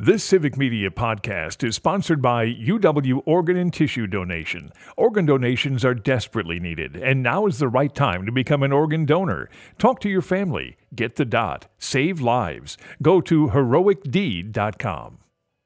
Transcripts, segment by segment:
This Civic Media podcast is sponsored by UW Organ and Tissue Donation. Organ donations are desperately needed, and now is the right time to become an organ donor. Talk to your family. Get the dot. Save lives. Go to heroicdeed.com.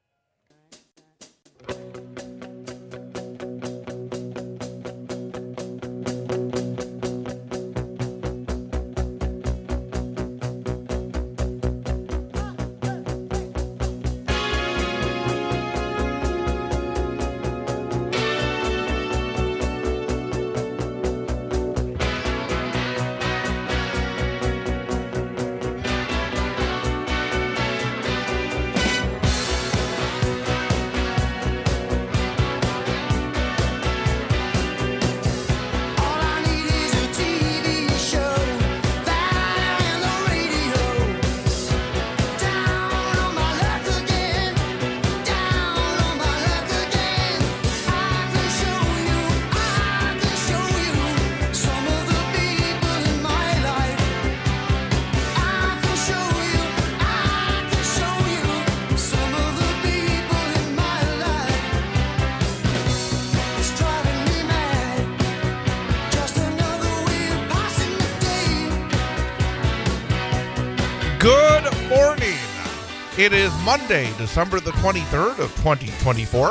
Good morning. It is Monday, December the 23rd of 2024.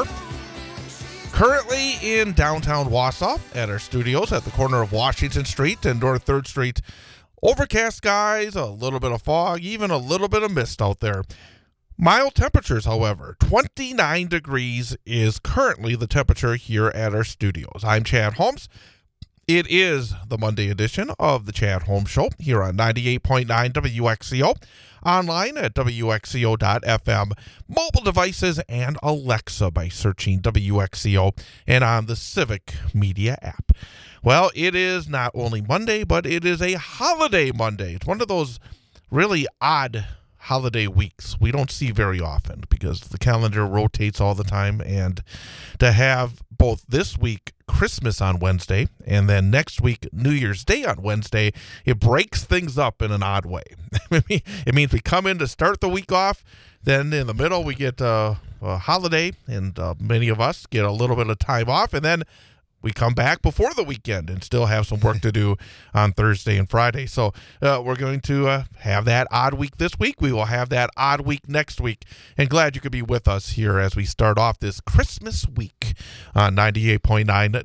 Currently in downtown Wausau at our studios at the corner of Washington Street and North 3rd Street. Overcast skies, a little bit of fog, even a little bit of mist out there. Mild temperatures, however. 29 degrees is currently the temperature here at our studios. I'm Chad Holmes. It is the Monday edition of the Chad Holmes Show here on 98.9 WXCO, online at WXCO.FM, mobile devices, and Alexa by searching WXCO, and on the Civic Media app. Well, it is not only Monday, but it is a holiday Monday. It's one of those really odd holiday weeks we don't see very often because the calendar rotates all the time, and to have both this week Christmas on Wednesday and then next week New Year's Day on Wednesday, it breaks things up in an odd way. It means we come in to start the week off, then in the middle we get a holiday, and many of us get a little bit of time off, and then we come back before the weekend and still have some work to do on Thursday and Friday. So we're going to have that odd week this week. We will have that odd week next week. And glad you could be with us here as we start off this Christmas week on 98.9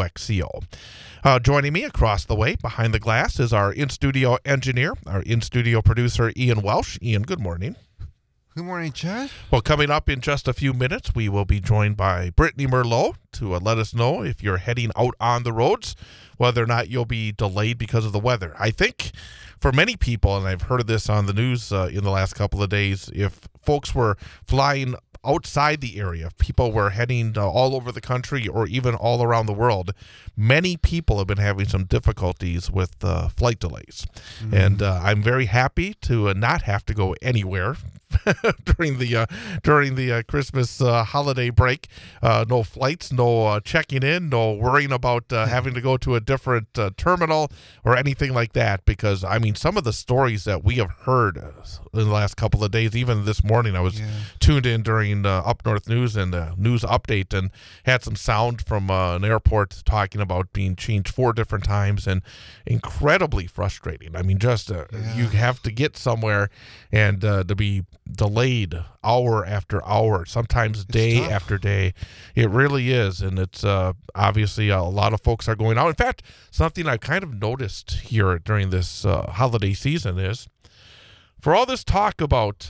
WXCO. Joining me across the way behind the glass is our in-studio engineer, our in-studio producer, Ian Welsh. Ian, good morning. Good morning, Chad. Well, coming up in just a few minutes, we will be joined by Brittany Merlot to let us know if you're heading out on the roads, whether or not you'll be delayed because of the weather. I think for many people, and I've heard this on the news in the last couple of days, if folks were flying outside the area, if people were heading all over the country or even all around the world, many people have been having some difficulties with flight delays. Mm-hmm. And I'm very happy to not have to go anywhere during the Christmas holiday break. No flights, no checking in, no worrying about having to go to a different terminal or anything like that, because I mean some of the stories that we have heard in the last couple of days, even this morning I was tuned in during Up North News and news update and had some sound from an airport talking about being changed 4 different times, and incredibly frustrating. I mean, just you have to get somewhere and to be delayed hour after hour, sometimes day after day. It really is, and it's obviously a lot of folks are going out. In fact, something I've kind of noticed here during this holiday season is, for all this talk about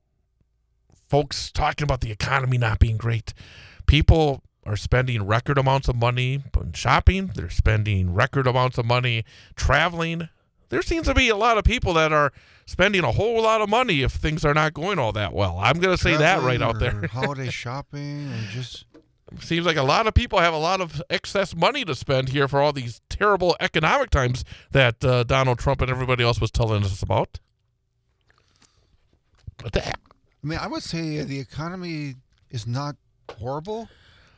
folks talking about the economy not being great, people are spending record amounts of money on shopping. They're spending record amounts of money traveling. There seems to be a lot of people that are spending a whole lot of money if things are not going all that well. I'm going to say that right out there. Holiday shopping, or just seems like a lot of people have a lot of excess money to spend here for all these terrible economic times that Donald Trump and everybody else was telling us about. What the heck? I mean, I would say the economy is not horrible.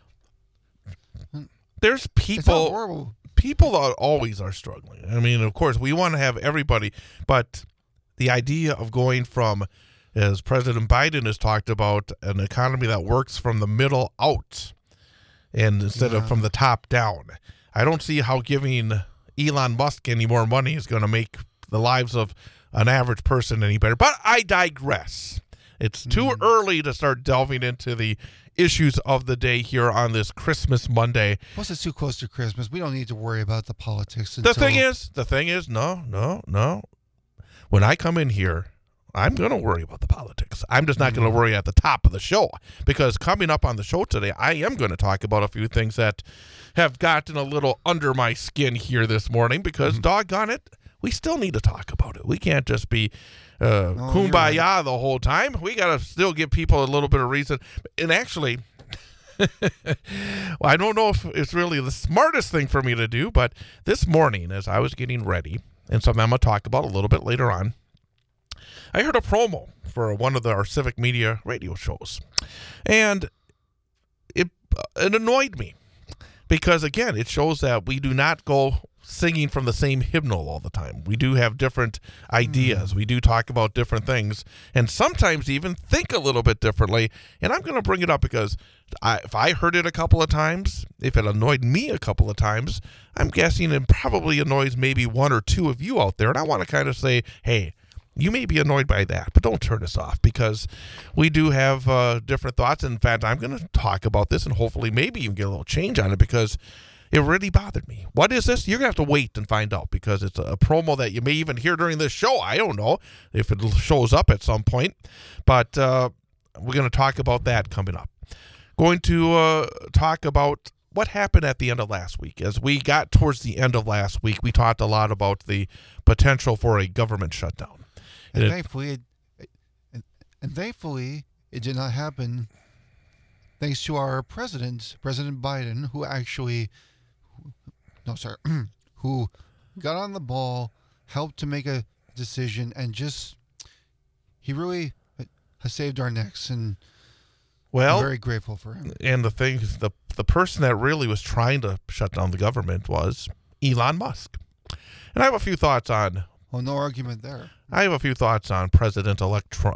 There's people. It's not horrible. People always are struggling. I mean, of course, we want to have everybody, but the idea of going from as President Biden has talked about an economy that works from the middle out and instead of from the top down. I don't see how giving Elon Musk any more money is going to make the lives of an average person any better. But I digress. It's too early to start delving into the issues of the day here on this Christmas Monday. Plus, it's too close to Christmas. We don't need to worry about the politics. The thing is, no. When I come in here, I'm going to worry about the politics. I'm just not going to worry at the top of the show, because coming up on the show today, I am going to talk about a few things that have gotten a little under my skin here this morning, because doggone it, we still need to talk about it. We can't just be kumbaya the whole time. We got to still give people a little bit of reason. And actually, I don't know if it's really the smartest thing for me to do, but this morning as I was getting ready, and something I'm going to talk about a little bit later on, I heard a promo for one of our civic media radio shows. And it annoyed me because, again, it shows that we do not go singing from the same hymnal all the time. We do have different ideas. We do talk about different things, and sometimes even think a little bit differently. And I'm going to bring it up because if I heard it a couple of times, if it annoyed me a couple of times, I'm guessing it probably annoys maybe one or two of you out there. And I want to kind of say, hey, you may be annoyed by that, but don't turn us off, because we do have different thoughts. In fact, I'm going to talk about this and hopefully maybe even get a little change on it, because it really bothered me. What is this? You're going to have to wait and find out, because it's a promo that you may even hear during this show. I don't know if it shows up at some point, but we're going to talk about that coming up. Going to talk about what happened at the end of last week. As we got towards the end of last week, we talked a lot about the potential for a government shutdown. And thankfully, it did not happen, thanks to our president, President Biden, who got on the ball, helped to make a decision, and he really has saved our necks, and I'm very grateful for him. And the thing is, the person that really was trying to shut down the government was Elon Musk. And I have a few thoughts on... Well, no argument there. I have a few thoughts on President-elect Trump.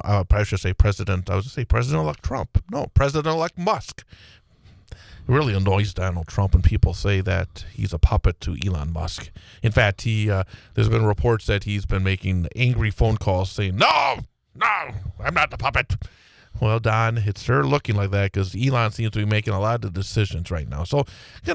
President-elect Trump. No, President-elect Musk. It really annoys Donald Trump when people say that he's a puppet to Elon Musk. In fact, there's been reports that he's been making angry phone calls saying, no, I'm not the puppet. Well, Don, it's sure looking like that, because Elon seems to be making a lot of decisions right now. So,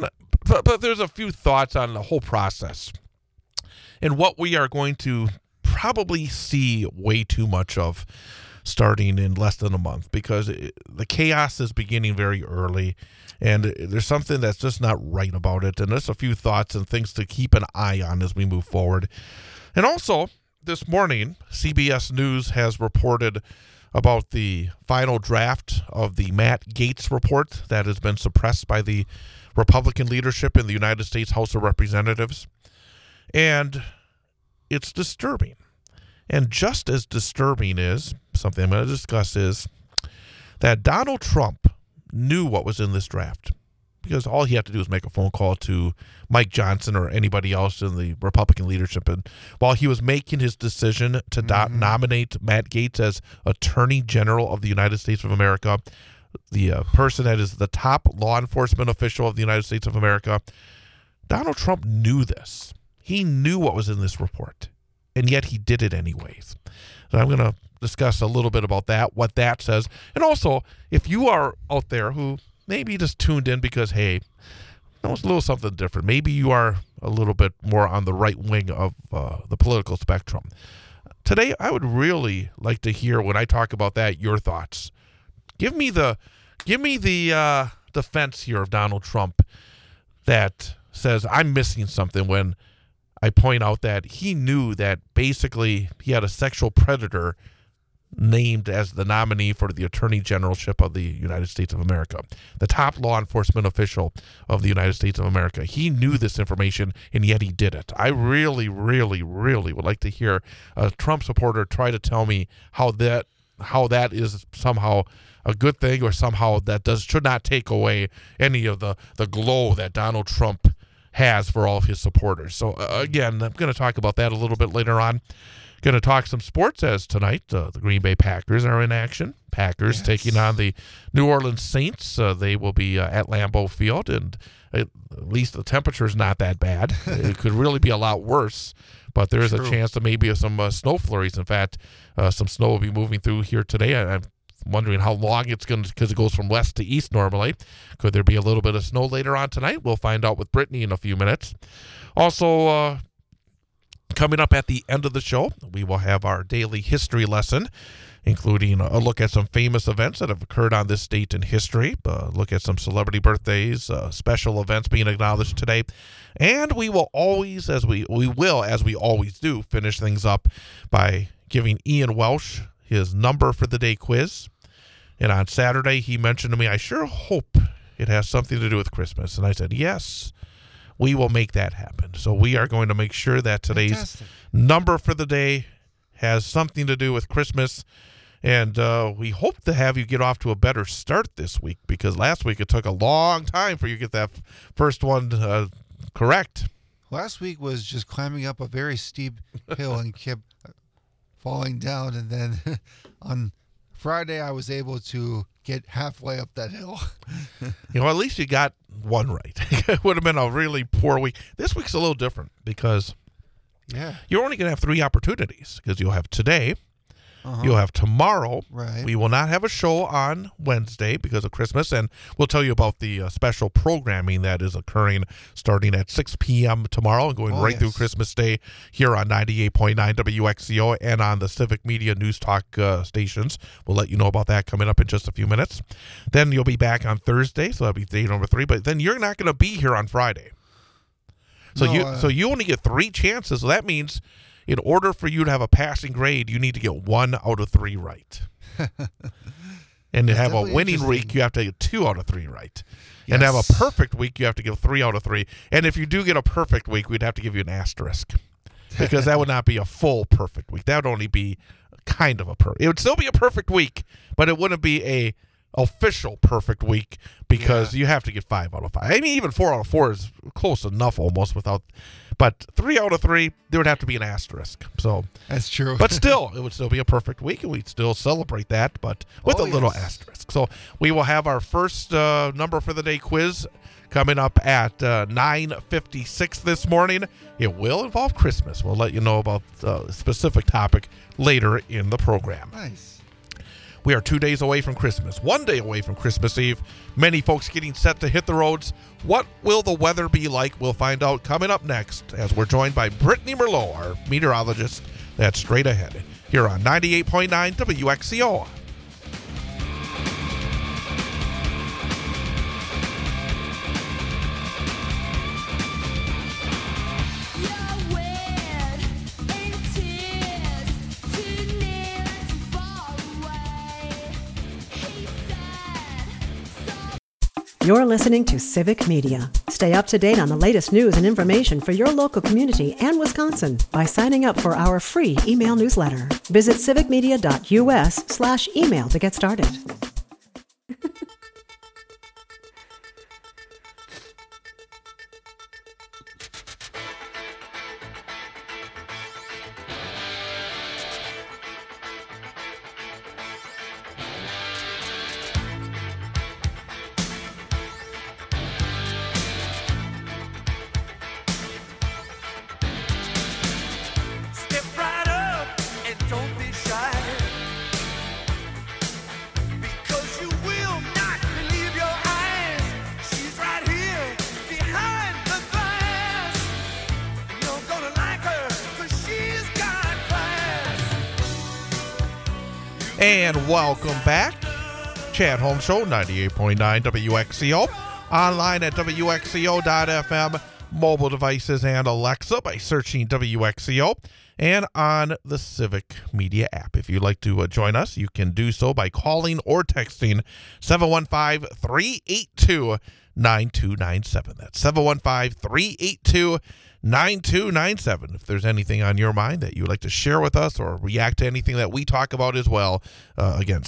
but there's a few thoughts on the whole process and what we are going to probably see way too much of starting in less than a month, because the chaos is beginning very early, and there's something that's just not right about it. And there's a few thoughts and things to keep an eye on as we move forward. And also, this morning, CBS News has reported about the final draft of the Matt Gaetz report that has been suppressed by the Republican leadership in the United States House of Representatives. And it's disturbing. And just as disturbing is, something I'm going to discuss, is that Donald Trump knew what was in this draft, because all he had to do was make a phone call to Mike Johnson or anybody else in the Republican leadership. And while he was making his decision to nominate Matt Gaetz as Attorney General of the United States of America, the person that is the top law enforcement official of the United States of America, Donald Trump knew this. He knew what was in this report, and yet he did it anyways. So I'm going to discuss a little bit about that, what that says. And also, if you are out there who maybe just tuned in because, hey, that was a little something different. Maybe you are a little bit more on the right wing of the political spectrum. Today, I would really like to hear, when I talk about that, your thoughts. Give me the defense here of Donald Trump that says I'm missing something when I point out that he knew that basically he had a sexual predator named as the nominee for the Attorney Generalship of the United States of America, the top law enforcement official of the United States of America. He knew this information, and yet he did it. I really, really, really would like to hear a Trump supporter try to tell me how that is somehow a good thing, or somehow that should not take away any of the glow that Donald Trump has for all of his supporters. So again, I'm going to talk about that a little bit later on. Going to talk some sports as tonight the Green Bay Packers are in action. Packers taking on the New Orleans Saints. They will be at Lambeau Field, and at least the temperature is not that bad. It could really be a lot worse, but there is a chance that maybe some snow flurries. In fact, some snow will be moving through here today. I'm wondering how long it's going to, because it goes from west to east normally. Could there be a little bit of snow later on tonight? We'll find out with Brittany in a few minutes. Also, coming up at the end of the show, we will have our daily history lesson, including a look at some famous events that have occurred on this date in history, look at some celebrity birthdays, special events being acknowledged today, and we will always, as we always do, finish things up by giving Ian Welsh his number for the day quiz. And on Saturday, he mentioned to me, I sure hope it has something to do with Christmas. And I said, yes, we will make that happen. So we are going to make sure that today's number for the day has something to do with Christmas. And we hope to have you get off to a better start this week, because last week it took a long time for you to get that first one correct. Last week was just climbing up a very steep hill and kept falling down. And then on Friday, I was able to get halfway up that hill. At least you got one right. It would have been a really poor week. This week's a little different because you're only going to have 3 opportunities, because you'll have today, you'll have tomorrow. Right. We will not have a show on Wednesday because of Christmas, and we'll tell you about the special programming that is occurring starting at 6 p.m. tomorrow and going through Christmas Day here on 98.9 WXCO and on the Civic Media News Talk stations. We'll let you know about that coming up in just a few minutes. Then you'll be back on Thursday, so that'll be day number 3, but then you're not going to be here on Friday. So you only get 3 chances, so that means in order for you to have a passing grade, you need to get 1 out of 3 right. And to have a winning week, you have to get 2 out of 3 right. Yes. And to have a perfect week, you have to get 3 out of 3. And if you do get a perfect week, we'd have to give you an asterisk, because that would not be a full perfect week. That would only be kind of a perfect. It would still be a perfect week, but it wouldn't be a official perfect week, because you have to get 5 out of 5. I mean, even 4 out of 4 is close enough almost without. But 3 out of 3, there would have to be an asterisk. So that's true. But still, it would still be a perfect week, and we'd still celebrate that, but with a little asterisk. So we will have our first number for the day quiz coming up at 9:56 this morning. It will involve Christmas. We'll let you know about the specific topic later in the program. Nice. We are 2 days away from Christmas, 1 day away from Christmas Eve. Many folks getting set to hit the roads. What will the weather be like? We'll find out coming up next as we're joined by Brittany Merlot, our meteorologist. That's straight ahead here on 98.9 WXCO. You're listening to Civic Media. Stay up to date on the latest news and information for your local community and Wisconsin by signing up for our free email newsletter. Visit civicmedia.us/email to get started. And welcome back. Chad Holmes Show, 98.9 WXCO. Online at WXCO.FM, mobile devices and Alexa by searching WXCO, and on the Civic Media app. If you'd like to join us, you can do so by calling or texting 715-382-9297. That's 715-382-9297. If there's anything on your mind that you'd like to share with us or react to anything that we talk about as well, again,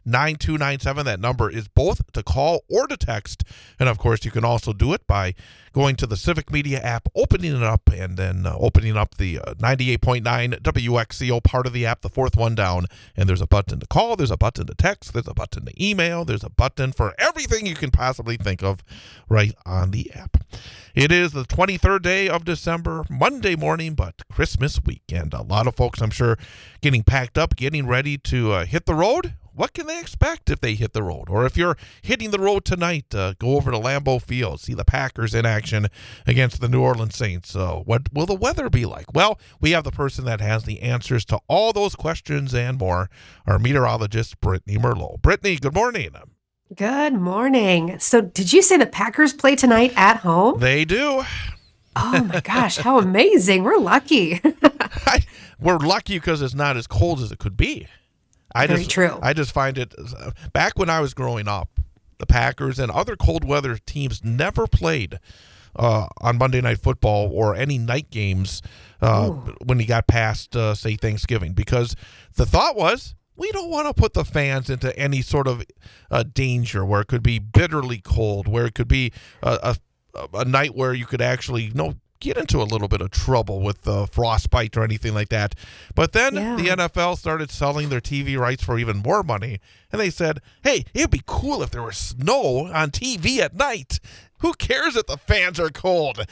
715-382-9297. That number is both to call or to text. And, of course, you can also do it by going to the Civic Media app, opening it up, and then opening up the 98.9 WXCO part of the app, the fourth one down, and there's a button to call, there's a button to text, there's a button to email, there's a button for everything you can possibly think of right on the app. It is the 23rd day of December, Monday morning, but Christmas week, and a lot of folks, I'm sure, getting packed up, getting ready to hit the road. What can they expect if they hit the road? Or if you're hitting the road tonight, go over to Lambeau Field, see the Packers in action against the New Orleans Saints. What will the weather be like? Well, we have the person that has the answers to all those questions and more, our meteorologist, Brittany Merlot. Brittany, good morning. Good morning. So did you say the Packers play tonight at home? They do. Oh my gosh, how amazing. We're lucky. We're lucky because it's not as cold as it could be. Very true. I just find it, back when I was growing up, the Packers and other cold weather teams never played on Monday Night Football or any night games when you got past, say, Thanksgiving, because the thought was, we don't want to put the fans into any sort of danger where it could be bitterly cold, where it could be a night where you could actually get into a little bit of trouble with frostbite or anything like that. But then the NFL started selling their TV rights for even more money, and they said, hey, it'd be cool if there was snow on TV at night. Who cares if the fans are cold?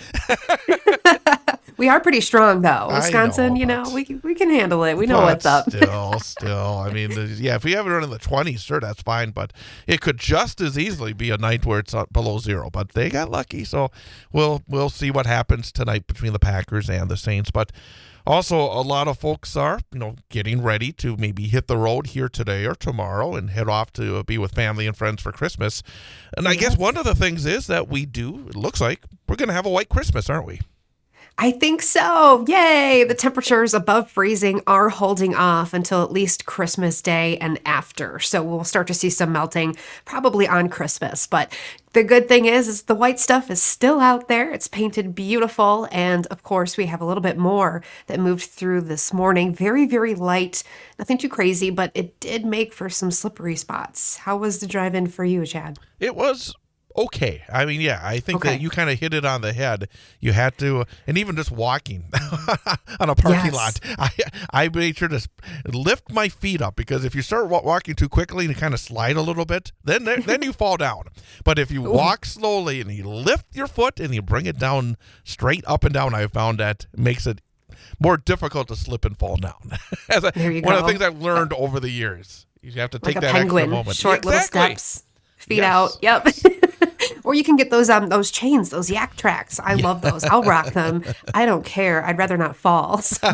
We are pretty strong, though. Wisconsin, we can handle it. We know what's up. Still. I mean, if we have it in the 20s, sure, that's fine. But it could just as easily be a night where it's below zero. But they got lucky, so we'll see what happens tonight between the Packers and the Saints. But also, a lot of folks are, getting ready to maybe hit the road here today or tomorrow and head off to be with family and friends for Christmas. And I guess one of the things is that it looks like we're going to have a white Christmas, aren't we? I think so. Yay! The temperatures above freezing are holding off until at least Christmas Day and after. So we'll start to see some melting probably on Christmas. But the good thing is the white stuff is still out there. It's painted beautiful. And of course, we have a little bit more that moved through this morning. Very, very light. Nothing too crazy, but it did make for some slippery spots. How was the drive-in for you, Chad? It was okay. I mean, I think that you kind of hit it on the head. You had to, and even just walking on a parking lot, I made sure to lift my feet up, because if you start walking too quickly and you kind of slide a little bit, then you fall down. But if you walk slowly and you lift your foot and you bring it down straight up and down, I found that makes it more difficult to slip and fall down. There you one go. of the things I've learned over the years. You have to take like that penguin, extra moment. Short little steps, feet out. Yep. Or you can get those chains, those yak tracks. I love those. I'll rock them. I don't care. I'd rather not fall. So.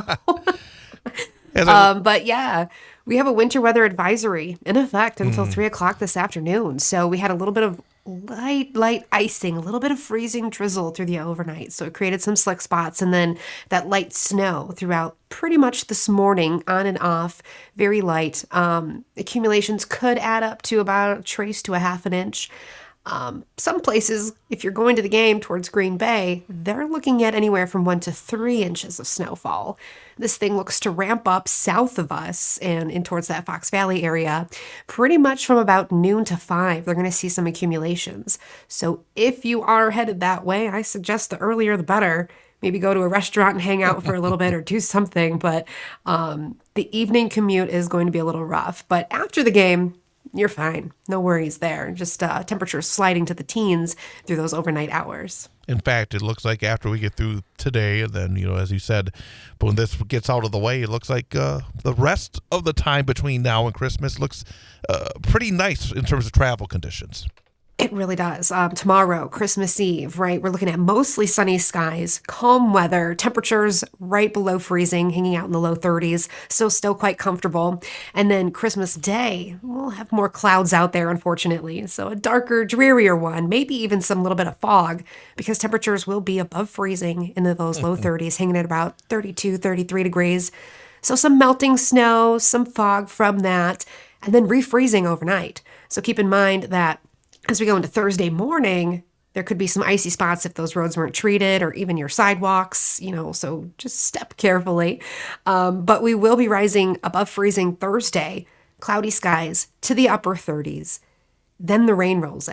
But we have a winter weather advisory in effect until 3 o'clock this afternoon. So we had a little bit of light icing, a little bit of freezing drizzle through the overnight. So it created some slick spots, and then that light snow throughout pretty much this morning, on and off, very light. Accumulations could add up to about a trace to a half an inch. Some places, if you're going to the game towards Green Bay, they're looking at anywhere from 1 to 3 inches of snowfall. This thing looks to ramp up south of us and in towards that Fox Valley area. Pretty much from about noon to 5, they're going to see some accumulations. So if you are headed that way, I suggest the earlier the better. Maybe go to a restaurant and hang out for a little bit or do something. But the evening commute is going to be a little rough. But after the game, you're fine. No worries there. Just temperatures sliding to the teens through those overnight hours. In fact, it looks like after we get through today, and then, as you said, but when this gets out of the way, it looks like the rest of the time between now and Christmas looks pretty nice in terms of travel conditions. It really does. Tomorrow, Christmas Eve, right? We're looking at mostly sunny skies, calm weather, temperatures right below freezing, hanging out in the low 30s, so still quite comfortable. And then Christmas Day, we'll have more clouds out there, unfortunately. So a darker, drearier one, maybe even some little bit of fog, because temperatures will be above freezing into those low 30s, hanging at about 32, 33 degrees. So some melting snow, some fog from that, and then refreezing overnight. So keep in mind that as we go into Thursday morning, there could be some icy spots if those roads weren't treated, or even your sidewalks, so just step carefully. But we will be rising above freezing Thursday, cloudy skies to the upper 30s. Then the rain rolls in.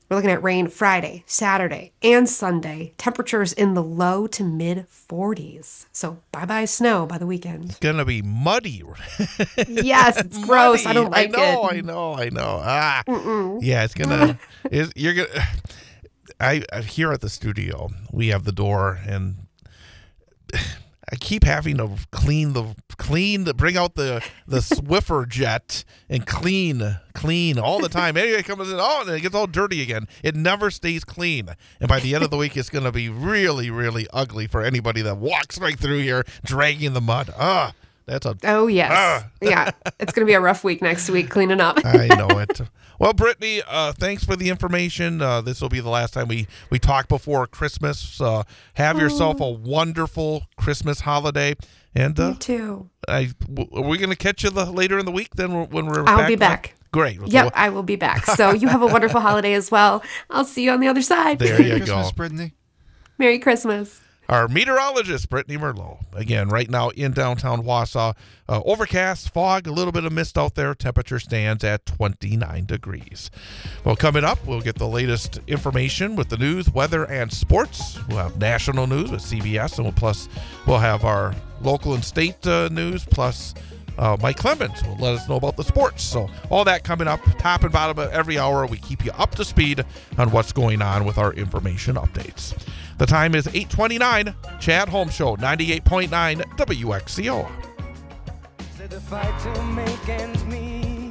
We're looking at rain Friday, Saturday, and Sunday. Temperatures in the low to mid 40s. So bye-bye snow by the weekend. It's going to be muddy. Yes, it's gross. Muddy. I don't like it. I know. Yeah, it's going to... You're going to... Here at the studio, we have the door, and I keep having to bring out the Swiffer jet and clean all the time. Anybody comes in, and it gets all dirty again. It never stays clean. And by the end of the week, it's going to be really, really ugly for anybody that walks right through here dragging the mud. Oh, yes. Yeah. It's going to be a rough week next week cleaning up. I know it. Well, Brittany, thanks for the information. This will be the last time we talk before Christmas. Have yourself a wonderful Christmas holiday. And you too. Are we going to catch you later in the week then when we're I'll be back. Great. Yep, I will be back. So you have a wonderful holiday as well. I'll see you on the other side. There you Merry Christmas, go. Brittany. Merry Christmas. Our meteorologist, Brittany Merlot. Again, right now in downtown Wausau. Overcast, fog, a little bit of mist out there. Temperature stands at 29 degrees. Well, coming up, we'll get the latest information with the news, weather, and sports. We'll have national news with CBS, and we'll have our local and state news, plus Mike Clemens will let us know about the sports. So all that coming up, top and bottom of every hour. We keep you up to speed on what's going on with our information updates. The time is 8:29. Chad Holmes Show, 98.9 WXCO. Said the fight to make ends meet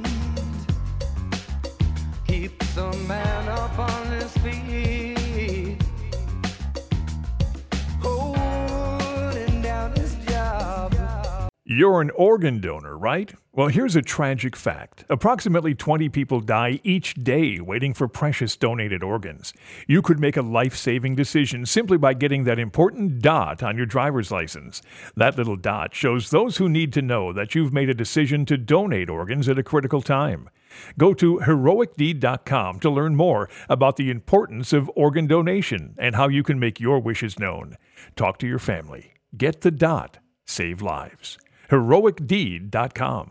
keeps a man up on his feet, holding down his job. You're an organ donor, right? Well, here's a tragic fact. Approximately 20 people die each day waiting for precious donated organs. You could make a life-saving decision simply by getting that important dot on your driver's license. That little dot shows those who need to know that you've made a decision to donate organs at a critical time. Go to heroicdeed.com to learn more about the importance of organ donation and how you can make your wishes known. Talk to your family. Get the dot. Save lives. heroicdeed.com.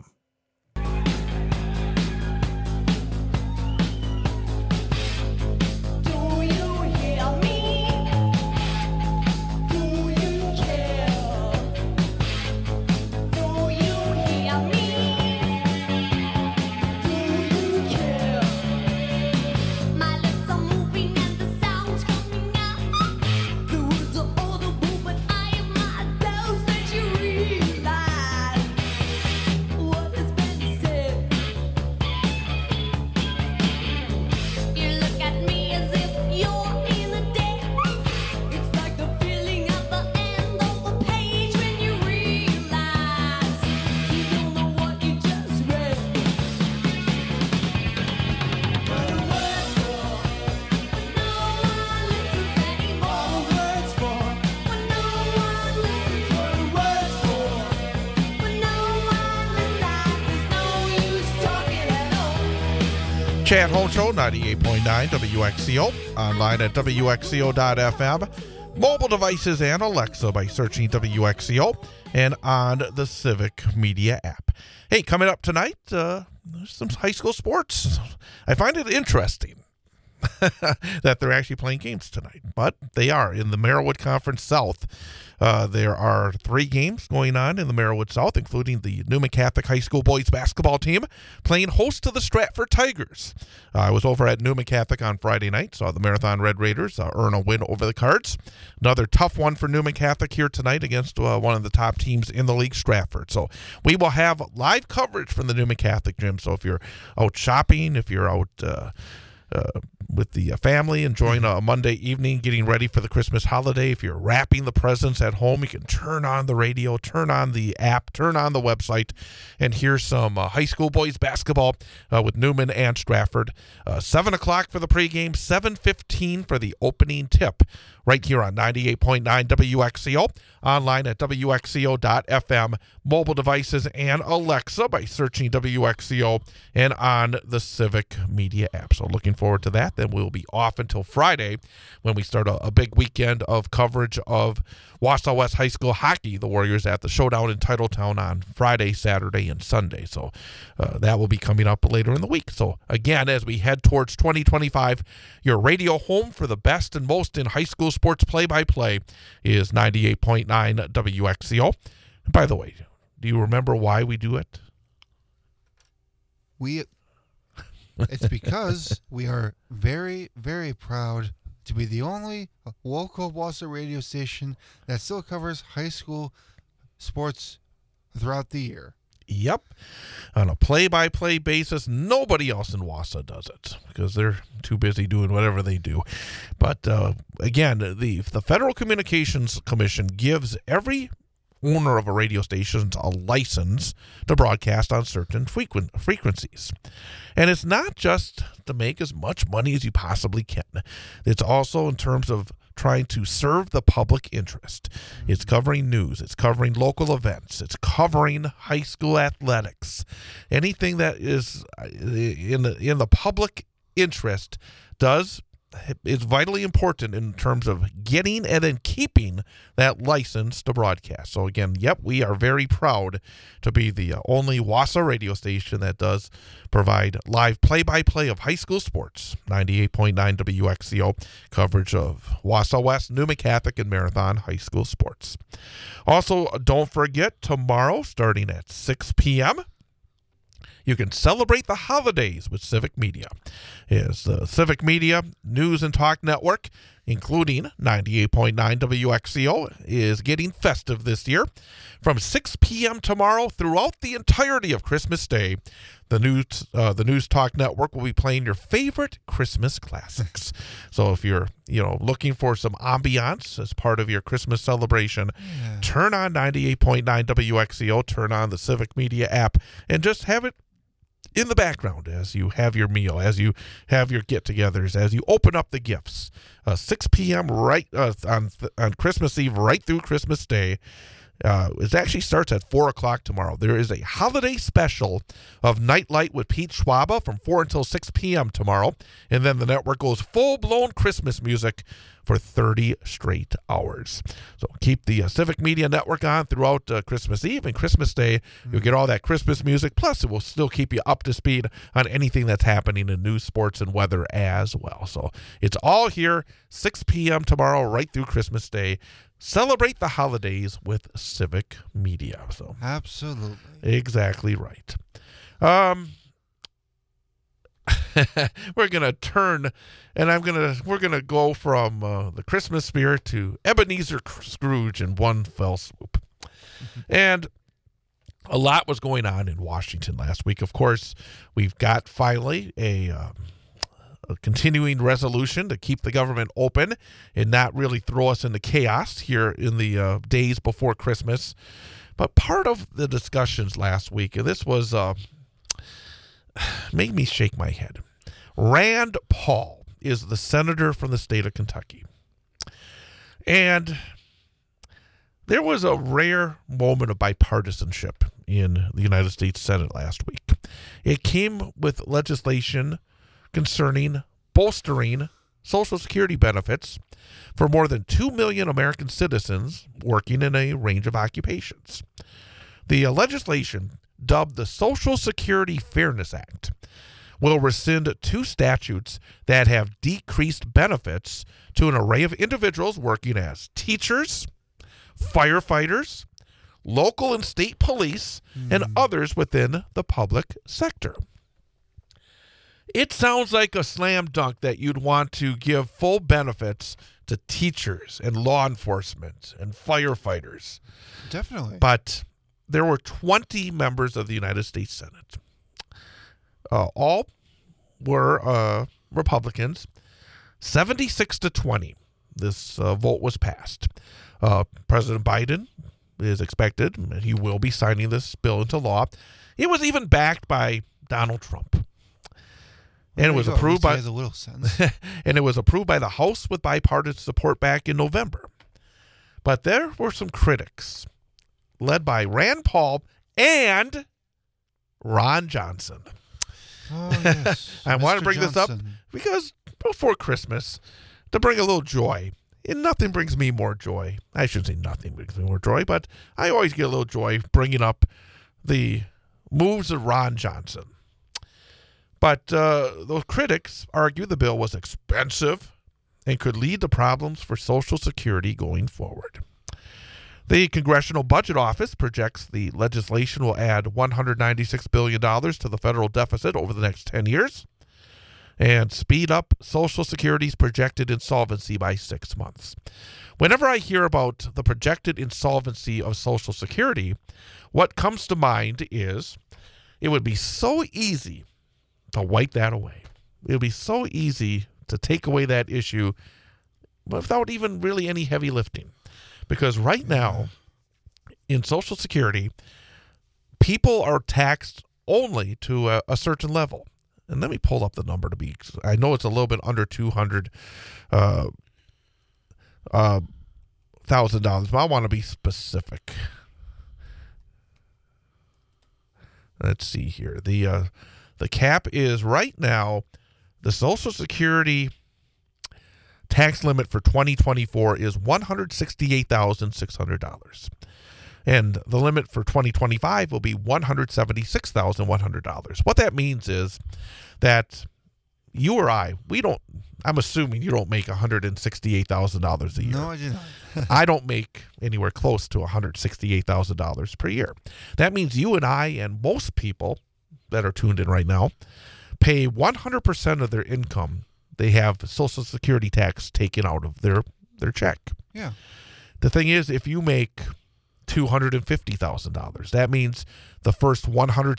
Chad Holmes Show, 98.9 WXCO, online at WXCO.FM, mobile devices and Alexa by searching WXCO, and on the Civic Media app. Hey, coming up tonight, there's some high school sports. I find it interesting that they're actually playing games tonight, but they are in the Merrillwood Conference South. There are 3 games going on in the Merrillwood South, including the Newman Catholic High School boys basketball team playing host to the Stratford Tigers. I was over at Newman Catholic on Friday night, saw the Marathon Red Raiders earn a win over the Cards. Another tough one for Newman Catholic here tonight against one of the top teams in the league, Stratford. So we will have live coverage from the Newman Catholic gym. So if you're out shopping, if you're out with the family, enjoying a Monday evening, getting ready for the Christmas holiday. If you're wrapping the presents at home, you can turn on the radio, turn on the app, turn on the website, and hear some high school boys basketball with Newman and Stratford. 7 o'clock for the pregame, 7:15 for the opening tip. right here on 98.9 WXCO, online at WXCO.FM, mobile devices, and Alexa by searching WXCO, and on the Civic Media app. So looking forward to that. Then we'll be off until Friday when we start a big weekend of coverage of Wausau West High School hockey. The Warriors at the Showdown in Titletown on Friday, Saturday, and Sunday. So that will be coming up later in the week. So again, as we head towards 2025, your radio home for the best and most in high school sports play-by-play is 98.9 WXCO. And by the way, do you remember why we do it? It's because we are very, very proud to be the only local Wausau radio station that still covers high school sports throughout the year. Yep. On a play-by-play basis, nobody else in Wausau does it because they're too busy doing whatever they do. But again, the Federal Communications Commission gives every owner of a radio station a license to broadcast on certain frequencies. And it's not just to make as much money as you possibly can. It's also in terms of trying to serve the public interest. It's covering news. It's covering local events. It's covering high school athletics. Anything that is in the public interest is vitally important in terms of getting and then keeping that license to broadcast. So again, yep, we are very proud to be the only Wausau radio station that does provide live play-by-play of high school sports. 98.9 WXCO coverage of Wausau West, Newman Catholic, and Marathon high school sports. Also, don't forget, tomorrow, starting at 6 p.m., you can celebrate the holidays with Civic Media. It's the Civic Media News and Talk Network, including 98.9 WXCO, is getting festive this year. From 6 p.m. tomorrow throughout the entirety of Christmas Day, the News Talk Network will be playing your favorite Christmas classics. So if you're looking for some ambiance as part of your Christmas celebration, turn on 98.9 WXCO, turn on the Civic Media app, and just have it in the background as you have your meal, as you have your get-togethers, as you open up the gifts. 6 p.m. right on Christmas Eve, right through Christmas Day. It actually starts at 4 o'clock tomorrow. There is a holiday special of Nightlight with Pete Schwaba from 4 until 6 p.m. tomorrow. And then the network goes full-blown Christmas music for 30 straight hours. So keep the Civic Media Network on throughout Christmas Eve and Christmas Day. You'll get all that Christmas music. Plus, it will still keep you up to speed on anything that's happening in news, sports, and weather as well. So it's all here, 6 p.m. tomorrow, right through Christmas Day. Celebrate the holidays with Civic Media. So absolutely. Exactly right. We're gonna turn, and we're gonna go from the Christmas spirit to Ebenezer Scrooge in one fell swoop. And a lot was going on in Washington last week. Of course, we've got finally a continuing resolution to keep the government open and not really throw us into chaos here in the days before Christmas. But part of the discussions last week, and this was made me shake my head. Rand Paul is the senator from the state of Kentucky. And there was a rare moment of bipartisanship in the United States Senate last week. It came with legislation concerning bolstering Social Security benefits for more than 2 million American citizens working in a range of occupations. The legislation, dubbed the Social Security Fairness Act, will rescind 2 statutes that have decreased benefits to an array of individuals working as teachers, firefighters, local and state police, and others within the public sector. It sounds like a slam dunk that you'd want to give full benefits to teachers and law enforcement and firefighters. Definitely. But there were 20 members of the United States Senate. All were Republicans. 76-20, this vote was passed. President Biden is expected, and he will be signing this bill into law. It was even backed by Donald Trump. And it was approved by has a little sense. and it was approved by the House with bipartisan support back in November. But there were some critics, led by Rand Paul and Ron Johnson. Oh, yes. I want to bring this up Johnson. because before Christmas, to bring a little joy. And nothing brings me more joy. I shouldn't say nothing brings me more joy, but I always get a little joy bringing up the moves of Ron Johnson. But those critics argue the bill was expensive and could lead to problems for Social Security going forward. The Congressional Budget Office projects the legislation will add $196 billion to the federal deficit over the next 10 years and speed up Social Security's projected insolvency by 6 months. Whenever I hear about the projected insolvency of Social Security, what comes to mind is it would be so easy to wipe that away. It would be so easy to take away that issue without even really any heavy lifting. Because right now, in Social Security, people are taxed only to a certain level. And let me pull up the number to be. I know it's a little bit under $200,000, but I want to be specific. Let's see here. The cap is right now, the Social Security tax limit for 2024 is $168,600. And the limit for 2025 will be $176,100. What that means is that you or I'm assuming you don't make $168,000 a year. No, I do not. I don't make anywhere close to $168,000 per year. That means you and I and most people that are tuned in right now pay 100% of their income. They have Social Security tax taken out of their check. Yeah. The thing is, if you make $250,000, that means the first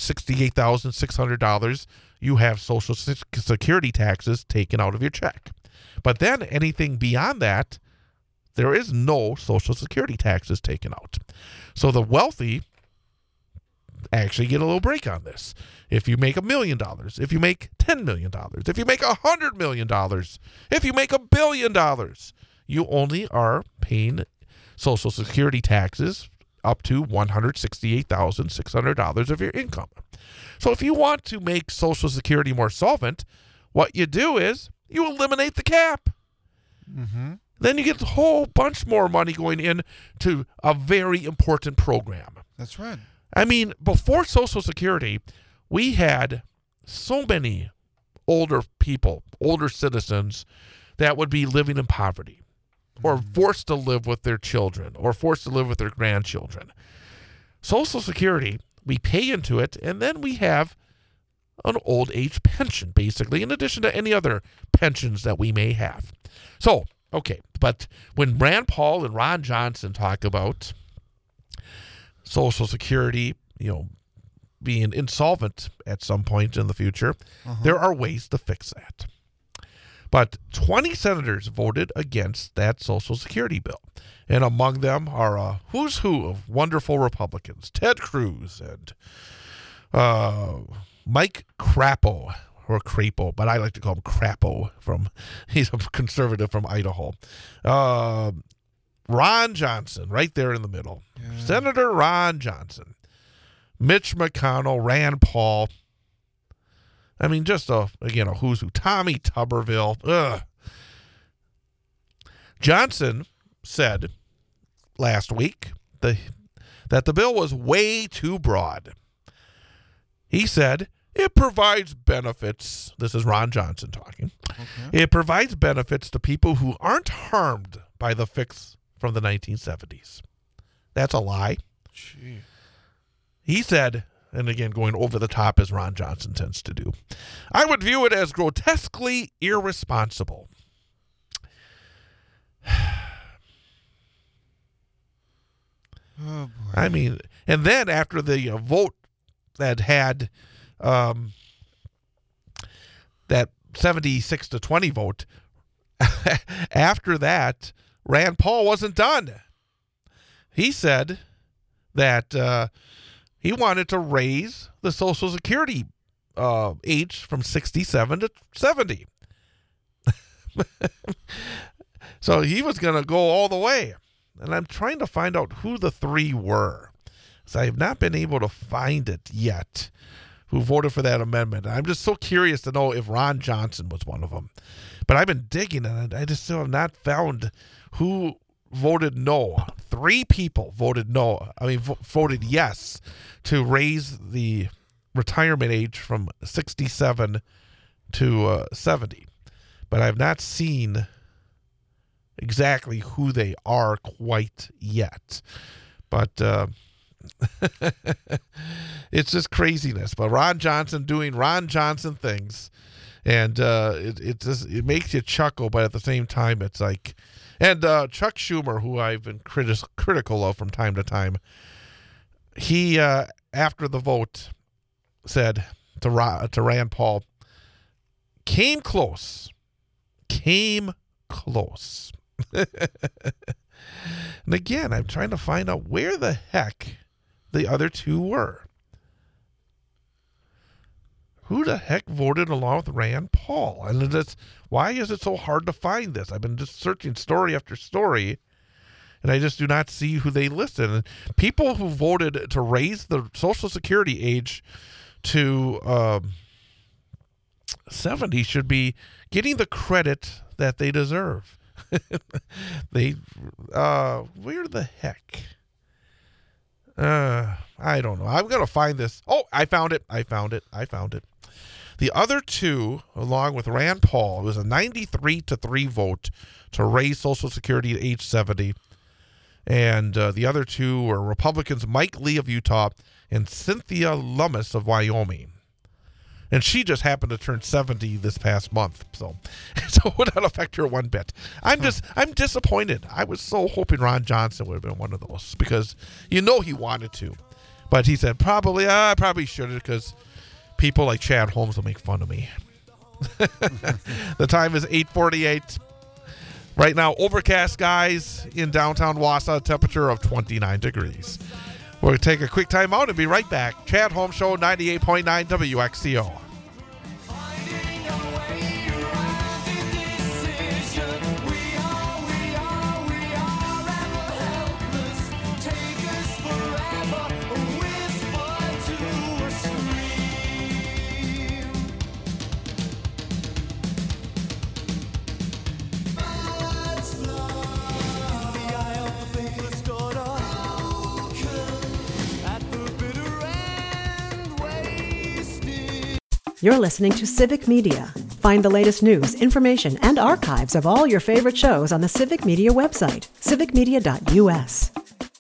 $168,600 you have Social Security taxes taken out of your check. But then anything beyond that, there is no Social Security taxes taken out. So the wealthy actually get a little break on this. If you make $1 million, if you make $10 million, if you make $100 million, if you make $1 billion, you only are paying Social Security taxes up to $168,600 of your income. So if you want to make Social Security more solvent, what you do is you eliminate the cap. Mm-hmm. Then you get a whole bunch more money going into a very important program. That's right. I mean, before Social Security, we had so many older people, older citizens that would be living in poverty or forced to live with their children or forced to live with their grandchildren. Social Security, we pay into it, and then we have an old age pension, basically, in addition to any other pensions that we may have. So, okay, but when Rand Paul and Ron Johnson talk about Social Security, being insolvent at some point in the future, there are ways to fix that. But 20 senators voted against that Social Security bill. And among them are a who's who of wonderful Republicans. Ted Cruz and Mike Crapo, or Crapo, but I like to call him Crapo. He's a conservative from Idaho. Ron Johnson, right there in the middle. Yeah. Senator Ron Johnson. Mitch McConnell, Rand Paul. I mean, just a who's who. Tommy Tuberville. Ugh. Johnson said last week that the bill was way too broad. He said it provides benefits. This is Ron Johnson talking. Okay. It provides benefits to people who aren't harmed by the fix from the 1970s. That's a lie. Gee. He said, and again, going over the top as Ron Johnson tends to do, I would view it as grotesquely irresponsible. Oh, boy. I mean, and then after the vote that had that 76-20 vote, after that, Rand Paul wasn't done. He said that he wanted to raise the Social Security age from 67 to 70. So he was going to go all the way. And I'm trying to find out who the three were. So I have not been able to find it yet, who voted for that amendment. I'm just so curious to know if Ron Johnson was one of them. But I've been digging, and I just still have not found who voted no. 3 people voted no. Voted yes to raise the retirement age from 67 to 70. But I've not seen exactly who they are quite yet. But it's just craziness. But Ron Johnson doing Ron Johnson things, and it makes you chuckle, but at the same time, it's like, and Chuck Schumer, who I've been critical of from time to time, he after the vote said to Rand Paul, came close. And again, I'm trying to find out where the heck the other two were. Who the heck voted along with Rand Paul? And why is it so hard to find this? I've been just searching story after story, and I just do not see who they listed. And people who voted to raise the Social Security age to 70 should be getting the credit that they deserve. Where the heck? I don't know. I'm going to find this. Oh, I found it. The other two, along with Rand Paul, it was a 93-3 vote to raise Social Security to age 70. And the other two were Republicans Mike Lee of Utah and Cynthia Lummis of Wyoming. And she just happened to turn 70 this past month. So it would not affect her one bit. I'm disappointed. I was so hoping Ron Johnson would have been one of those, because he wanted to. But he said, I probably shouldn't, because people like Chad Holmes will make fun of me. The time is 8:48. Right now, overcast skies in downtown Wausau, temperature of 29 degrees. We're going to take a quick time out and be right back. Chad Holmes Show, 98.9 WXCO. You're listening to Civic Media. Find the latest news, information, and archives of all your favorite shows on the Civic Media website, civicmedia.us.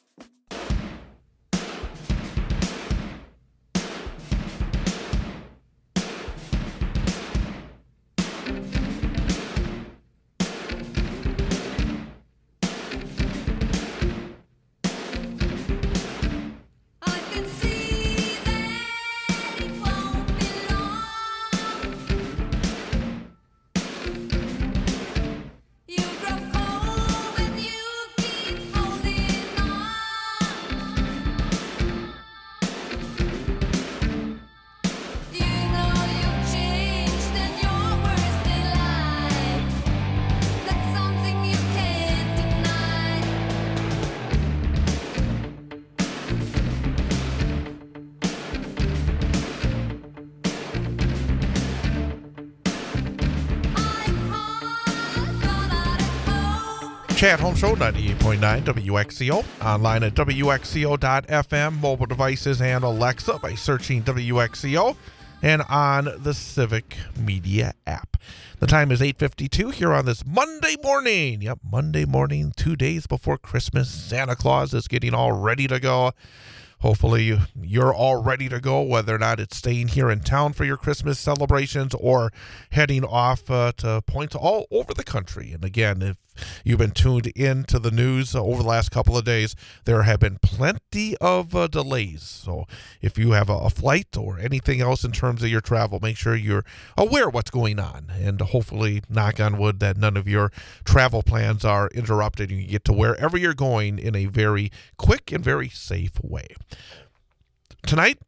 Chad Holmes Show, 98.9 WXCO. Online at WXCO.FM. Mobile devices and Alexa by searching WXCO. And on the Civic Media app. The time is 8:52 here on this Monday morning. Yep, Monday morning, 2 days before Christmas. Santa Claus is getting all ready to go. Hopefully you're all ready to go, whether or not it's staying here in town for your Christmas celebrations or heading off to points all over the country. And again, if you've been tuned in to the news over the last couple of days, there have been plenty of delays. So if you have a flight or anything else in terms of your travel, make sure you're aware of what's going on. And hopefully, knock on wood, that none of your travel plans are interrupted and you get to wherever you're going in a very quick and very safe way. Tonight,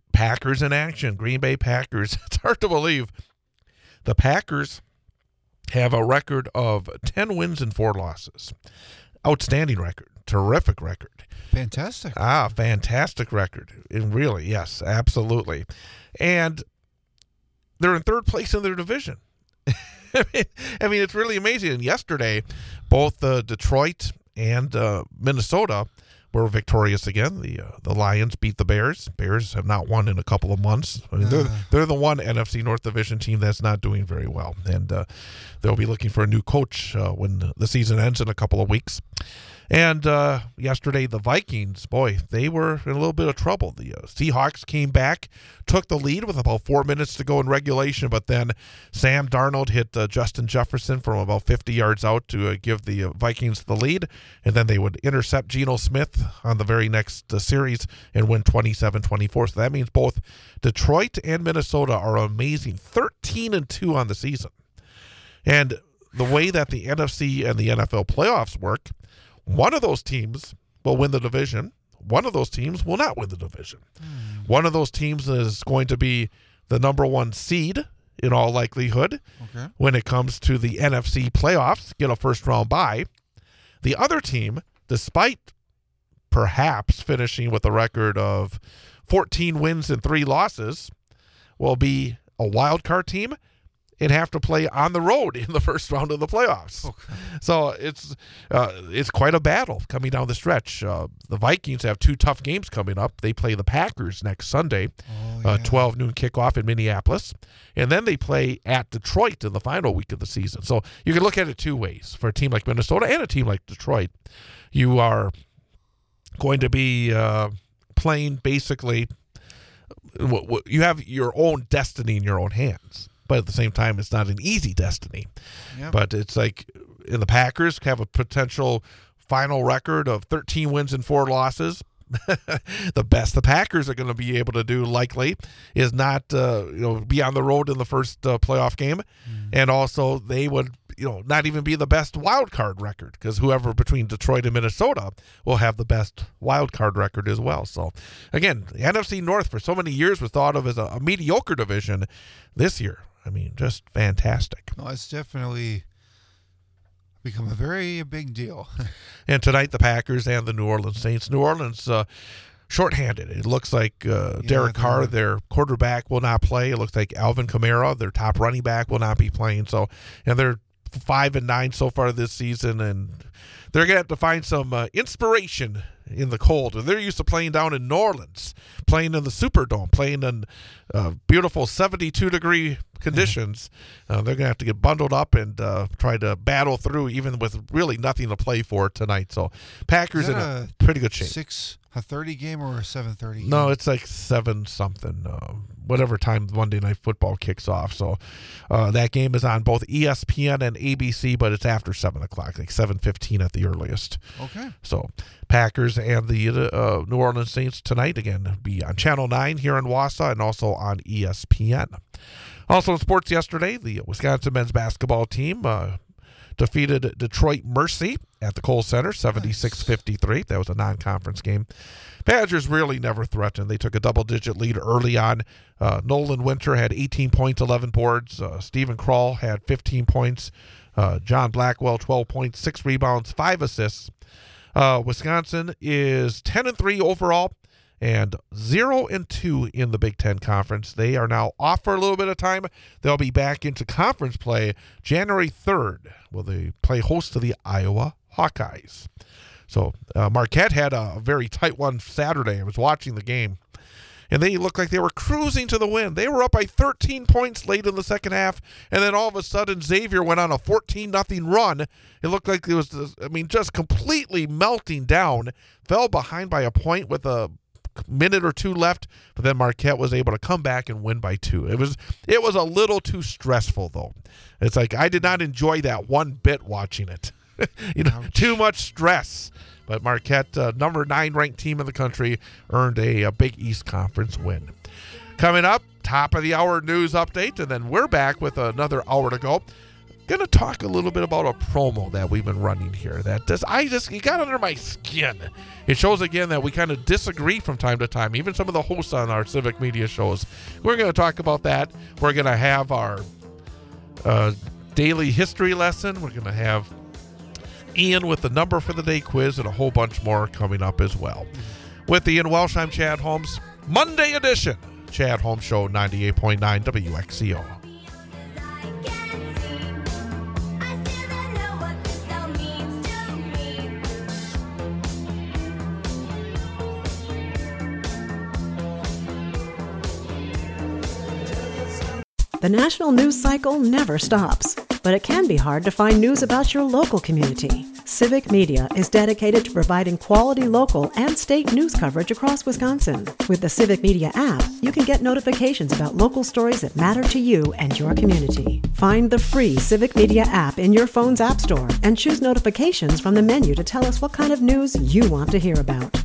Packers in action. Green Bay Packers. It's hard to believe. The Packers have a record of 10 wins and 4 losses. Outstanding record. Terrific record. Fantastic. Fantastic record. And really, yes, absolutely. And they're in 3rd place in their division. I mean, it's really amazing. And yesterday, both Detroit and Minnesota were victorious again. The Lions beat the Bears. Bears have not won in a couple of months. I mean, they're the one NFC North Division team that's not doing very well. And they'll be looking for a new coach when the season ends in a couple of weeks. And yesterday, the Vikings, boy, they were in a little bit of trouble. The Seahawks came back, took the lead with about 4 minutes to go in regulation, but then Sam Darnold hit Justin Jefferson from about 50 yards out to give the Vikings the lead, and then they would intercept Geno Smith on the very next series and win 27-24. So that means both Detroit and Minnesota are amazing, 13-2 on the season. And the way that the NFC and the NFL playoffs work, one of those teams will win the division. One of those teams will not win the division. One of those teams is going to be the number 1 seed in all likelihood when it comes to the NFC playoffs, get a first-round bye. The other team, despite perhaps finishing with a record of 14 wins and 3 losses, will be a wild card team and have to play on the road in the first round of the playoffs. Okay. So it's quite a battle coming down the stretch. The Vikings have 2 tough games coming up. They play the Packers next Sunday, 12 noon kickoff in Minneapolis. And then they play at Detroit in the final week of the season. So you can look at it 2 ways. For a team like Minnesota and a team like Detroit, you are going to be playing basically, you have your own destiny in your own hands. But at the same time, it's not an easy destiny. Yep. But it's like the Packers have a potential final record of 13 wins and 4 losses. The best the Packers are going to be able to do likely is not be on the road in the first playoff game. And also they would not even be the best wild card record, because whoever between Detroit and Minnesota will have the best wild card record as well. So again, the NFC North for so many years was thought of as a mediocre division. This year, I mean, just fantastic. No, it's definitely become a very big deal. And tonight, the Packers and the New Orleans Saints. New Orleans shorthanded. It looks like Derek Carr, their quarterback, will not play. It looks like Alvin Kamara, their top running back, will not be playing. So, and they're 5-9 so far this season, and they're going to have to find some inspiration in the cold. And they're used to playing down in New Orleans, playing in the Superdome, playing in beautiful 72-degree conditions. They're going to have to get bundled up and try to battle through, even with really nothing to play for tonight. So Packers in a pretty good shape. 6:30 game or a 7:30 game? No, it's like 7-something, whatever time Monday Night Football kicks off. So that game is on both ESPN and ABC, but it's after 7 o'clock, like 7:15 at the earliest. Okay. So Packers and the New Orleans Saints tonight, again, be on Channel 9 here in Wausau and also on ESPN. Also in sports yesterday, the Wisconsin men's basketball team defeated Detroit Mercy at the Kohl Center, 76-53. That was a non-conference game. Badgers really never threatened. They took a double-digit lead early on. Nolan Winter had 18 points, 11 boards. Stephen Krull had 15 points. John Blackwell, 12 points, 6 rebounds, 5 assists. Wisconsin is 10-3 overall and 0-2 in the Big Ten Conference. They are now off for a little bit of time. They'll be back into conference play January 3rd. Will they play host to the Iowa Hawkeyes? So Marquette had a very tight one Saturday. I was watching the game, and they looked like they were cruising to the win. They were up by 13 points late in the second half, and then all of a sudden Xavier went on a 14-0 run. It looked like it was, just completely melting down. Fell behind by a point with a minute or two left, but then Marquette was able to come back and win by 2. It was a little too stressful, though. It's like I did not enjoy that one bit watching it. Too much stress. But Marquette, number 9 ranked team in the country, earned a Big East Conference win. Coming up, top of the hour news update, and then we're back with another hour to go. Going to talk a little bit about a promo that we've been running here. It got under my skin. It shows again that we kind of disagree from time to time, even some of the hosts on our civic media shows. We're going to talk about that. We're going to have our daily history lesson. We're going to have Ian with the number for the day quiz and a whole bunch more coming up as well. With Ian Welsh, I'm Chad Holmes. Monday edition, Chad Holmes Show, 98.9 WXCO. The national news cycle never stops, but it can be hard to find news about your local community. Civic Media is dedicated to providing quality local and state news coverage across Wisconsin. With the Civic Media app, you can get notifications about local stories that matter to you and your community. Find the free Civic Media app in your phone's app store and choose notifications from the menu to tell us what kind of news you want to hear about.